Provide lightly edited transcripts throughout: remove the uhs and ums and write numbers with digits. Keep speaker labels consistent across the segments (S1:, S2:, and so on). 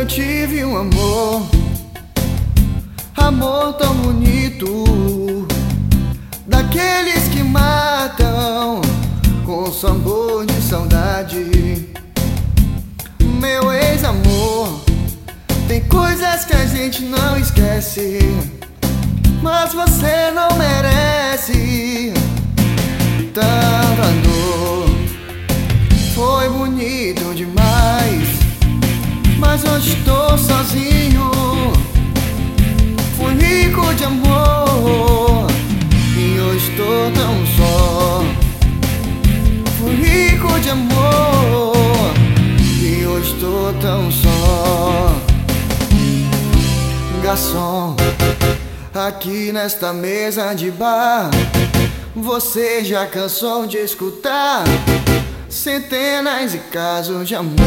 S1: tive um amor, amor tão bonito, daqueles que matam com sabor de saudade. Meu ex-amor, tem coisas que a gente não esquece, mas você não merece. Tanta dor, foi bonito demais, mas hoje estou sozinho. Fui rico de amor e hoje estou tão só. Fui rico de amor e hoje estou tão só. Garçom, aqui nesta mesa de bar, você já cansou de escutar centenas de casos de amor.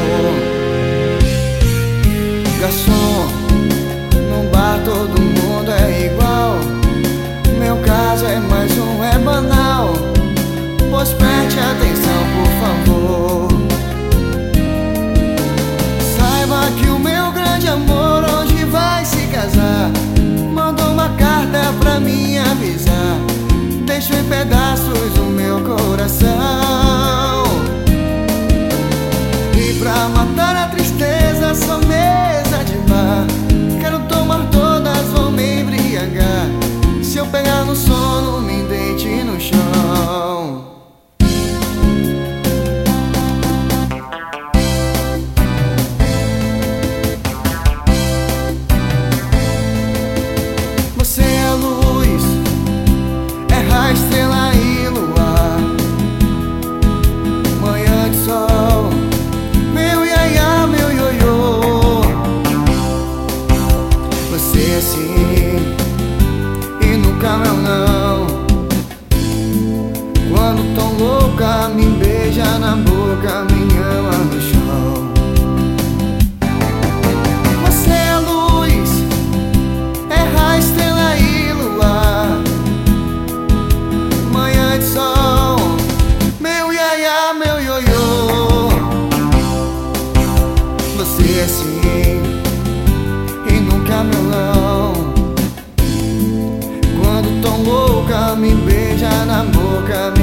S1: Garçom, num bar todo mundo é igual, meu caso é mais um, é banal. Pois preste atenção, por favor. Saiba que o meu grande amor hoje vai se casar. Mandou uma carta pra mim avisar, deixou em pedaços o meu coração. E pra matar a tristeza, só mesa de bar. Quero tomar todas, vou me embriagar. Se eu pegar no sono, me deite no chão. Você é a luz, é a estrela e luar, manhã de sol, meu iaiá, meu ioiô. Você é sim e nunca meu não. Quando tão louca, me beija na boca, me ama no chão. Você é a luz, é a estrela e luar, manhã de sol, meu iaiá, meu ioiô. Você é sim e nunca meu não. Quando tão louca, me beija na boca,